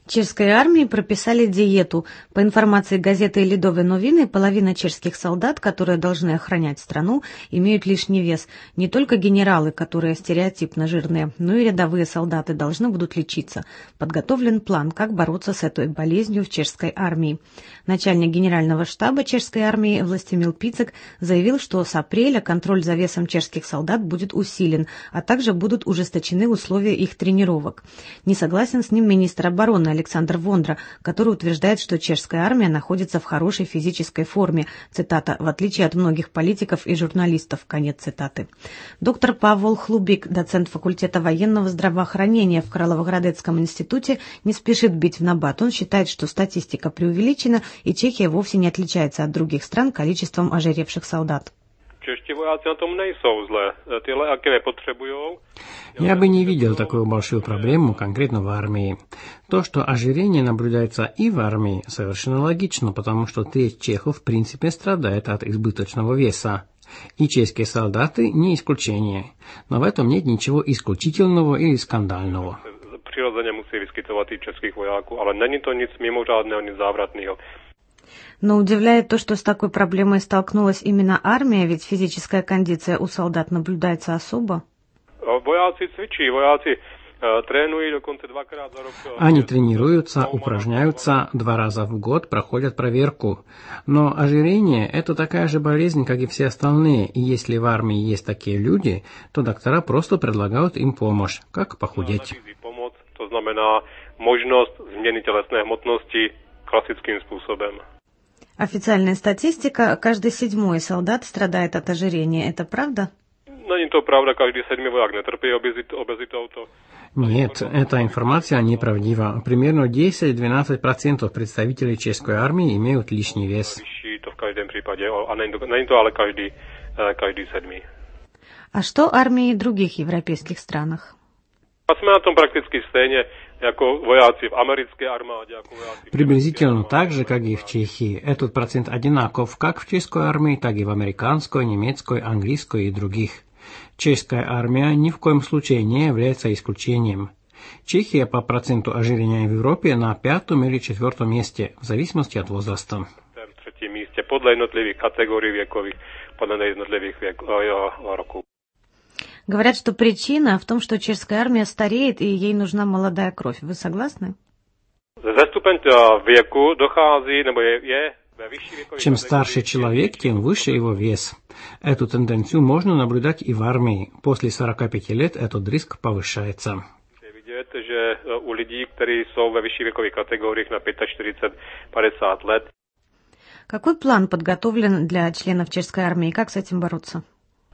Чешской армии прописали диету. По информации газеты «Ледовые новины», половина чешских солдат, которые должны охранять страну, имеют лишний вес. Не только генералы, которые стереотипно жирные, но и рядовые солдаты должны будут лечиться. Подготовлен план, как бороться с этой болезнью в чешской армии. Начальник генерального штаба чешской армии Властимир Пицек заявил, что с апреля контроль за весом чешских солдат будет усилен, а также будут ужесточены условия их тренировок. Не согласен с ним министр обороны Александр Вондра, который утверждает, что чешская армия находится в хорошей физической форме, цитата, в отличие от многих политиков и журналистов, конец цитаты. Доктор Павел Хлубик, доцент факультета военного здравоохранения в Карловоградецком институте, не спешит бить в набат. Он считает, что статистика преувеличена, и Чехия вовсе не отличается от других стран количеством ожиревших солдат. Я бы не видел такую большую проблему конкретно в армии. То, что ожирение наблюдается и в армии, совершенно логично, потому что треть чехов в принципе страдает от избыточного веса. И чешские солдаты не исключение. Но в этом нет ничего исключительного или скандального. Přirozeně musí vyskytovat i českých vojáků, ale není to nic mimořádného, nic závratného. Но удивляет то, что с такой проблемой столкнулась именно армия, ведь физическая кондиция у солдат наблюдается особо. Они тренируются, упражняются, 2 раза в год проходят проверку. Но ожирение – это такая же болезнь, как и все остальные, и если в армии есть такие люди, то доктора просто предлагают им помощь, как похудеть. To znamená možnost změny tělesné hmotnosti klasickým způsobem. Официальная статистика, каждый 7-й солдат страдает от ожирения. Это правда? Není to pravda, každý 7. voják netrpí obezitou. Нет, эта информация неправдива. Примерно 10-12% представителей чешской армии имеют лишний вес. To v každém případě, a není to ale každý 7. А что армии в других европейских странах? Приблизительно так же, как и в Чехии. Этот процент одинаков как в чешской армии, так и в американской, немецкой, английской и других. Чешская армия ни в коем случае не является исключением. Чехия по проценту ожирения в Европе на 5-м или 4-м месте, в зависимости от возраста. В 3-м месте, подле jednotlivých категорий вековых, подле jednotlivých роков. Говорят, что причина в том, что чешская армия стареет и ей нужна молодая кровь. Вы согласны? Чем старше человек, тем выше его вес. Эту тенденцию можно наблюдать и в армии. После 45 лет этот риск повышается. Какой план подготовлен для членов чешской армии? Как с этим бороться?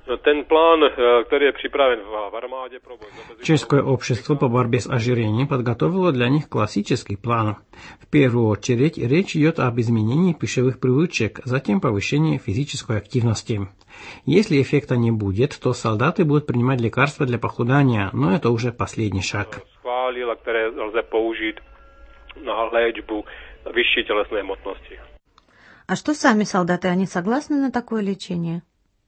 Чешское общество по борьбе с ожирением подготовило для них классический план. В первую очередь речь идет об изменении пищевых привычек, затем повышении физической активности. Если эффекта не будет, то солдаты будут принимать лекарства для похудания, но это уже последний шаг. А что сами солдаты, они согласны на такое лечение?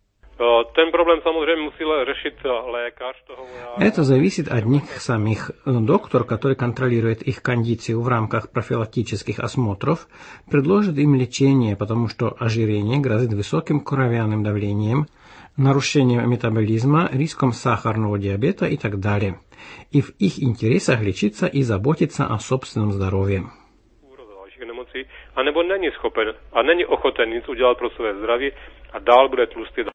Это зависит от них самих. Доктор, который контролирует их кондицию в рамках профилактических осмотров, предложит им лечение, потому что ожирение грозит высоким кровяным давлением, нарушением метаболизма, риском сахарного диабета и так далее. И в их интересах лечиться и заботиться о собственном здоровье. A nebo není schopen a není ochoten nic udělat pro své zdraví a dál bude tlustý.